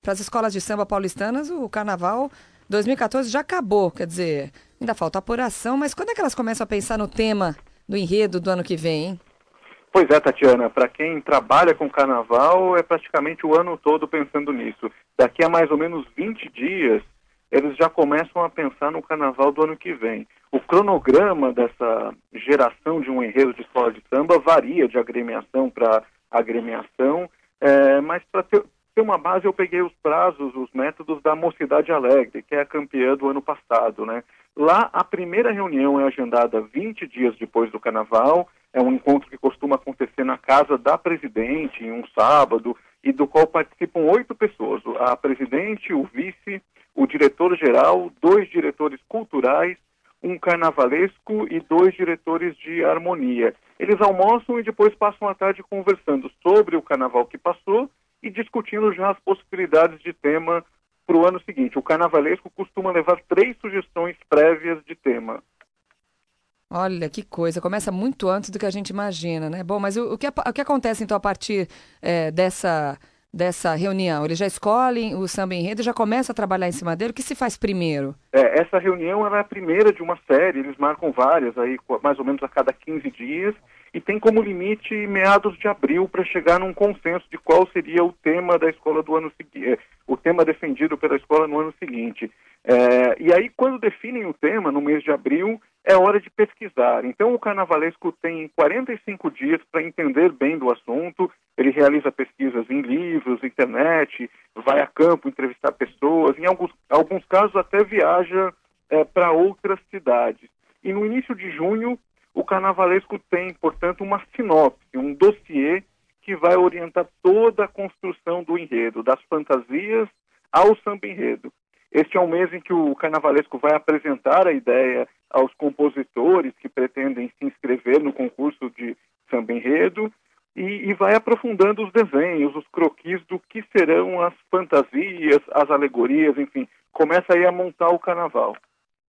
as escolas de samba paulistanas, o Carnaval 2014 já acabou, quer dizer, ainda falta apuração, mas quando é que elas começam a pensar no tema do enredo do ano que vem, hein? Pois é, Tatiana, para quem trabalha com carnaval, é praticamente o ano todo pensando nisso. Daqui a mais ou menos 20 dias, eles já começam a pensar no carnaval do ano que vem. O cronograma dessa geração de um enredo de escola de samba varia de agremiação para agremiação, mas para ter uma base eu peguei os prazos, os métodos da Mocidade Alegre, que é a campeã do ano passado, né? Lá a primeira reunião é agendada 20 dias depois do carnaval, é um encontro que costuma acontecer na casa da presidente, em um sábado, e do qual participam 8 pessoas, a presidente, o vice, o diretor-geral, 2 diretores culturais, um carnavalesco e 2 diretores de harmonia. Eles almoçam e depois passam a tarde conversando sobre o carnaval que passou e discutindo já as possibilidades de tema para o ano seguinte. O carnavalesco costuma levar 3 sugestões prévias de tema. Olha, que coisa, começa muito antes do que a gente imagina, né? Bom, mas o que acontece então a partir dessa reunião? Eles já escolhem o samba enredo e já começam a trabalhar em cima dele? O que se faz primeiro? Essa reunião ela é a primeira de uma série, eles marcam várias, aí, mais ou menos a cada 15 dias, e tem como limite meados de abril para chegar num consenso de qual seria o tema da escola do ano seguinte, o tema defendido pela escola no ano seguinte. E aí, quando definem o tema, no mês de abril, é hora de pesquisar. Então, o carnavalesco tem 45 dias para entender bem do assunto, ele realiza pesquisas em livros, internet, vai a campo entrevistar pessoas, em alguns casos até viaja para outras cidades. E no início de junho, o carnavalesco tem, portanto, uma sinopse, um dossiê que vai orientar toda a construção do enredo, das fantasias ao samba-enredo. Este é um mês em que o carnavalesco vai apresentar a ideia aos compositores que pretendem se inscrever no concurso de samba-enredo e vai aprofundando os desenhos, os croquis do que serão as fantasias, as alegorias, enfim, começa aí a montar o carnaval.